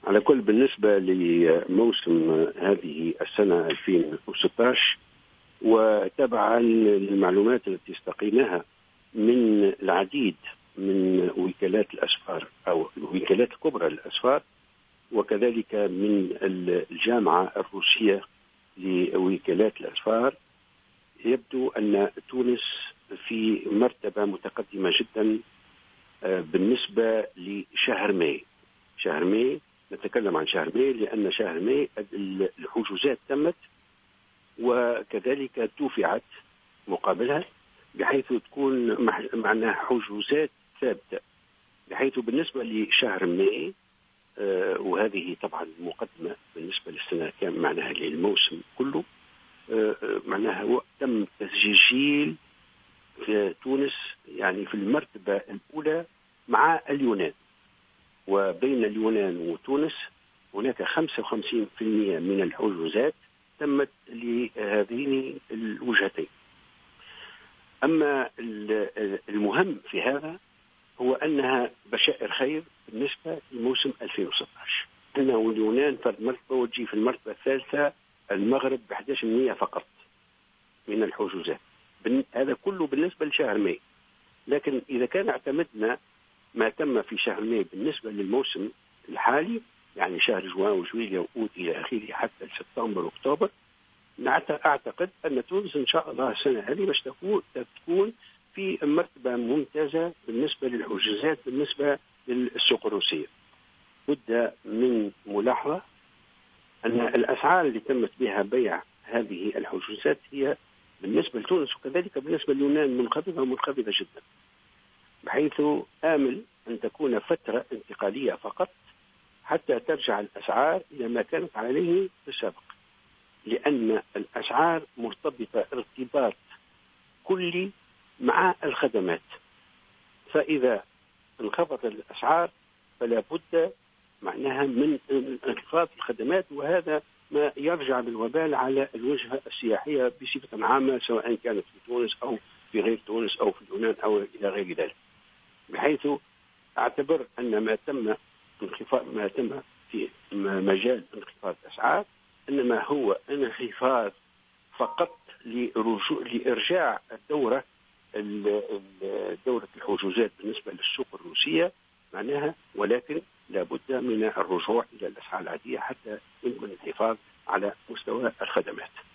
على كل بالنسبة لموسم هذه السنة 2016 وتبعا للمعلومات التي استقيناها من العديد من وكالات الأسفار أو الوكالات الكبرى للأسفار، وكذلك من الجامعة الروسية لوكالات الأسفار، يبدو أن تونس في مرتبة متقدمة جدا بالنسبة لشهر ماي. شهر ماي، نتكلم عن شهر ماي لأن شهر ماي الحجوزات تمت وكذلك دفعت مقابلها، بحيث تكون معناها حجوزات ثابتة، بحيث بالنسبة لشهر ماي وهذه طبعا مقدمة بالنسبة للسنة كامل، معناها للموسم كله، معناها تم تسجيل في تونس يعني في المرتبة الأولى مع اليونان، وبين اليونان وتونس هناك 55% من الحجوزات تمت لهذين الوجهتين. أما المهم في هذا هو أنها بشائر خير بالنسبة لموسم 2016، أنه اليونان فرد مرتبة وتجي في المرتبة الثالثة، المغرب ب 11% فقط من الحجوزات. هذا كله بالنسبة لشهر ماي. لكن إذا كان اعتمدنا ما تم في شهر ماي بالنسبة للموسم الحالي، يعني شهر جوان وجويلية وأوت إلى آخره حتى سبتمبر وأكتوبر، أعتقد أن تونس إن شاء الله السنة هذه باش تكون في مرتبة ممتازة بالنسبة للحجوزات بالنسبة للسوق الروسية. بد من ملاحظة أن الأسعار اللي تمت بها بيع هذه الحجوزات هي بالنسبة لتونس وكذلك بالنسبة لليونان منخفضة جدا، بحيث آمل أن تكون فترة انتقالية فقط حتى ترجع الأسعار إلى ما كانت عليه في السابق، لأن الأسعار مرتبطة ارتباط كلي مع الخدمات، فإذا انخفضت الأسعار فلا بد معناها من انخفاض الخدمات، وهذا ما يرجع بالوبال على الوجهة السياحية بصفة عامة، سواء كانت في تونس أو في غير تونس أو في اليونان أو إلى غير ذلك. بحيث أعتبر أن ما تم في مجال انخفاض الأسعار إنما هو انخفاض فقط لإرجاع دورة الحجوزات بالنسبة للسوق الروسية معناها، ولكن لابد من الرجوع إلى الأسعار العادية حتى يمكن الحفاظ على مستوى الخدمات.